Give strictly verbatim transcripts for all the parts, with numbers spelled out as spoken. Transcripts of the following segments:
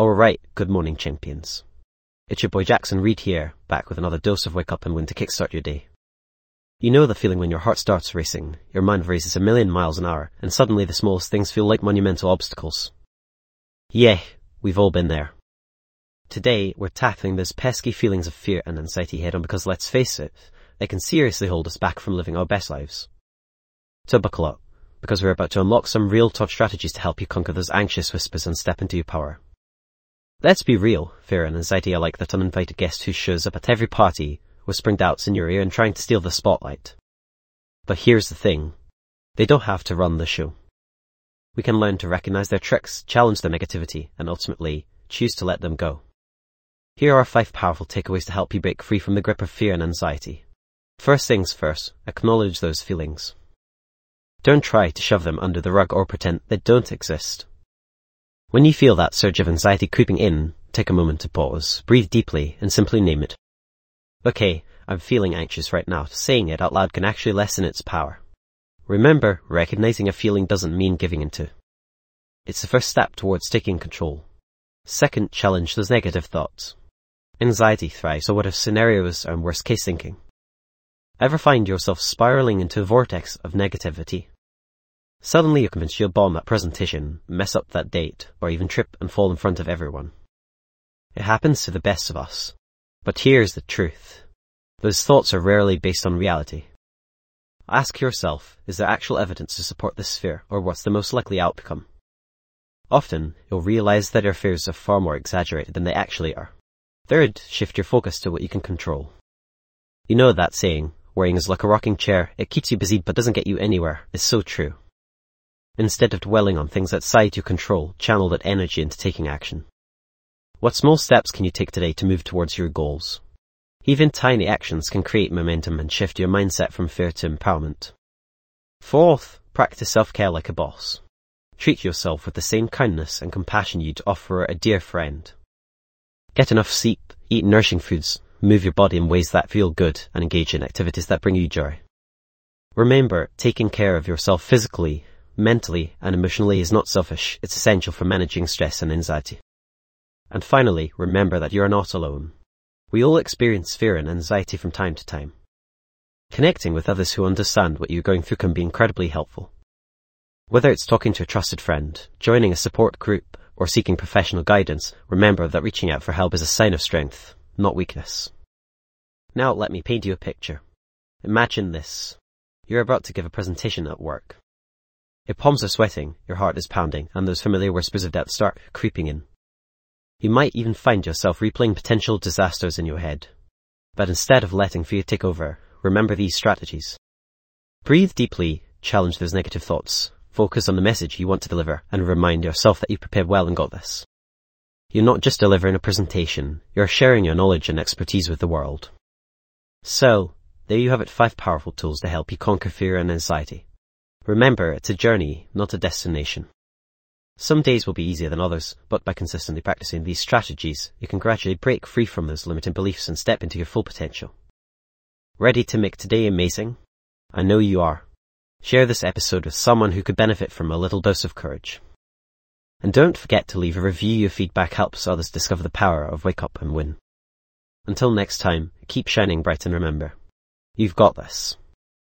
Alright, good morning, champions. It's your boy Jackson Reed here, back with another dose of Wake Up and Win to kickstart your day. You know the feeling when your heart starts racing, your mind races a million miles an hour, and suddenly the smallest things feel like monumental obstacles. Yeah, we've all been there. Today, we're tackling those pesky feelings of fear and anxiety head on because, let's face it, they can seriously hold us back from living our best lives. So buckle up, because we're about to unlock some real top strategies to help you conquer those anxious whispers and step into your power. Let's be real, fear and anxiety are like that uninvited guest who shows up at every party, whispering doubts in your ear and trying to steal the spotlight. But here's the thing, they don't have to run the show. We can learn to recognize their tricks, challenge their negativity, and ultimately, choose to let them go. Here are five powerful takeaways to help you break free from the grip of fear and anxiety. First things first, acknowledge those feelings. Don't try to shove them under the rug or pretend they don't exist. When you feel that surge of anxiety creeping in, take a moment to pause, breathe deeply, and simply name it. Okay, I'm feeling anxious right now. Saying it out loud can actually lessen its power. Remember, recognizing a feeling doesn't mean giving into. It's the first step towards taking control. Second, challenge those negative thoughts. Anxiety thrives on what if scenarios and worst case thinking. Ever find yourself spiraling into a vortex of negativity? Suddenly you're convinced you'll bomb that presentation, mess up that date, or even trip and fall in front of everyone. It happens to the best of us. But here's the truth. Those thoughts are rarely based on reality. Ask yourself, is there actual evidence to support this fear, or what's the most likely outcome? Often, you'll realize that your fears are far more exaggerated than they actually are. Third, shift your focus to what you can control. You know that saying, worrying is like a rocking chair, it keeps you busy but doesn't get you anywhere, is so true. Instead of dwelling on things outside your control, channel that energy into taking action. What small steps can you take today to move towards your goals? Even tiny actions can create momentum and shift your mindset from fear to empowerment. Fourth, practice self-care like a boss. Treat yourself with the same kindness and compassion you'd offer a dear friend. Get enough sleep, eat nourishing foods, move your body in ways that feel good, and engage in activities that bring you joy. Remember, taking care of yourself physically, mentally, and emotionally is not selfish, it's essential for managing stress and anxiety. And finally, remember that you are not alone. We all experience fear and anxiety from time to time. Connecting with others who understand what you're going through can be incredibly helpful. Whether it's talking to a trusted friend, joining a support group, or seeking professional guidance, remember that reaching out for help is a sign of strength, not weakness. Now let me paint you a picture. Imagine this. You're about to give a presentation at work. Your palms are sweating, your heart is pounding, and those familiar whispers of doubt start creeping in. You might even find yourself replaying potential disasters in your head. But instead of letting fear take over, remember these strategies. Breathe deeply, challenge those negative thoughts, focus on the message you want to deliver, and remind yourself that you prepared well and got this. You're not just delivering a presentation, you're sharing your knowledge and expertise with the world. So, there you have it, five powerful tools to help you conquer fear and anxiety. Remember, it's a journey, not a destination. Some days will be easier than others, but by consistently practicing these strategies, you can gradually break free from those limiting beliefs and step into your full potential. Ready to make today amazing? I know you are. Share this episode with someone who could benefit from a little dose of courage. And don't forget to leave a review. Your feedback helps others discover the power of Wake Up and Win. Until next time, keep shining bright and remember, you've got this.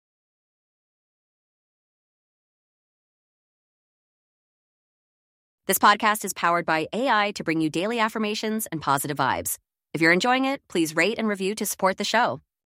This podcast is powered by A I to bring you daily affirmations and positive vibes. If you're enjoying it, please rate and review to support the show.